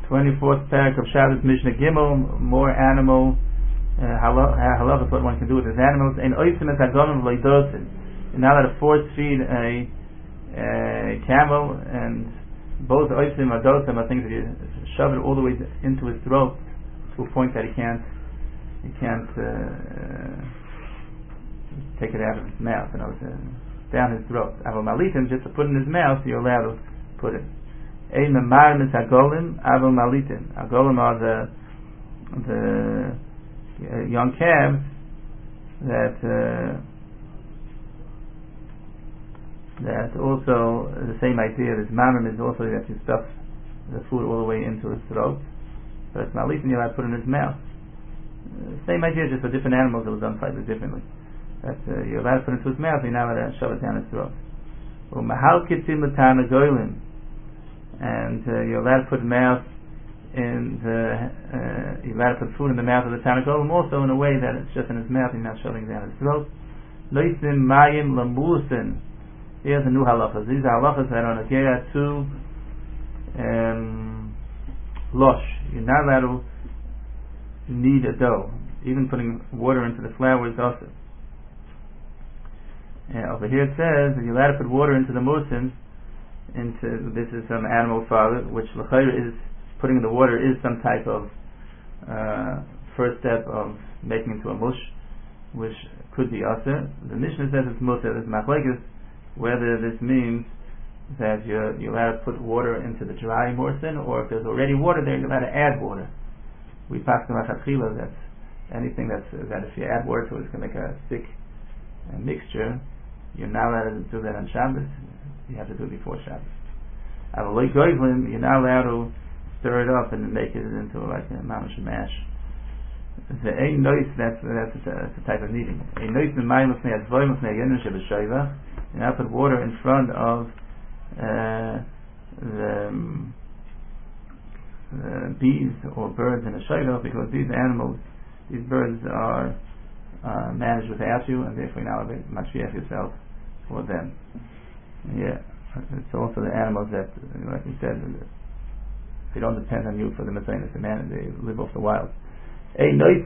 24th parak of Shabbos Mishnah Gimel, more animal halachas, what one can do with his animals. And oisim es hagonim v'leidosin. You're not allowed to force feed a camel, and both oisim and dosim are things that you shove it all the way into his throat to a point that he can't take it out of his mouth, down his throat. Aval malitim, just to put in his mouth, you're allowed to put it. Ein mamarim is hagolim, aval malitim. Hagolim are the young calves that also the same idea. This mamarim is also that you stuff the food all the way into his throat, but malitim you're allowed to put in his mouth. Same idea, just for different animals it was done slightly differently. That you're allowed to put it into his mouth, you're not allowed to shove it down his throat. And you're allowed to put mouth in you're allowed to put food in the mouth of the Tanagolim also in a way that it's just in his mouth, you're not shoving it down his throat. Loisim mayim lamusin. Here's the new halachas. These are halachas that are on a geya to losh. You're not allowed to knead a dough. Even putting water into the flour is also. Over here it says that you're allowed to put water into the musim. This is some animal fodder, which l'chayr is putting in the water is some type of first step of making into a mush, which could be aser. The Mishnah says it's muser. There's machlekes whether this means that you're allowed to put water into the dry musim, or if there's already water there, you're allowed to add water. We pass the machatchila that anything that if you add water to it, it's going to make a thick mixture. You're not allowed to do that on Shabbos. You have to do it before Shabbos. You're not allowed to stir it up and make it into like a mamash mash. The ein nois, that's a type of kneading. Ein nois in mayim l'fnei advorim l'fnei yonim shebeshayva. You now put water in front of the bees or birds in a shayva, because these birds are managed without you, and therefore now you must mashgiach yourself for them. Yeah, it's also the animals that, like we said, they don't depend on you for the Messiah, they live off the wild. How dosia,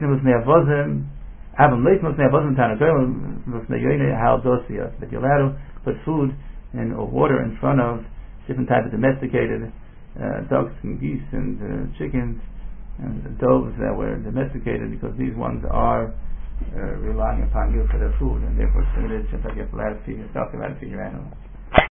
that you're allowed to put food or water in front of different types of domesticated ducks and geese and chickens and the doves that were domesticated, because these ones are relying upon you for their food, and therefore it's limited. Just like you have to feed yourself, you have to feed your animals.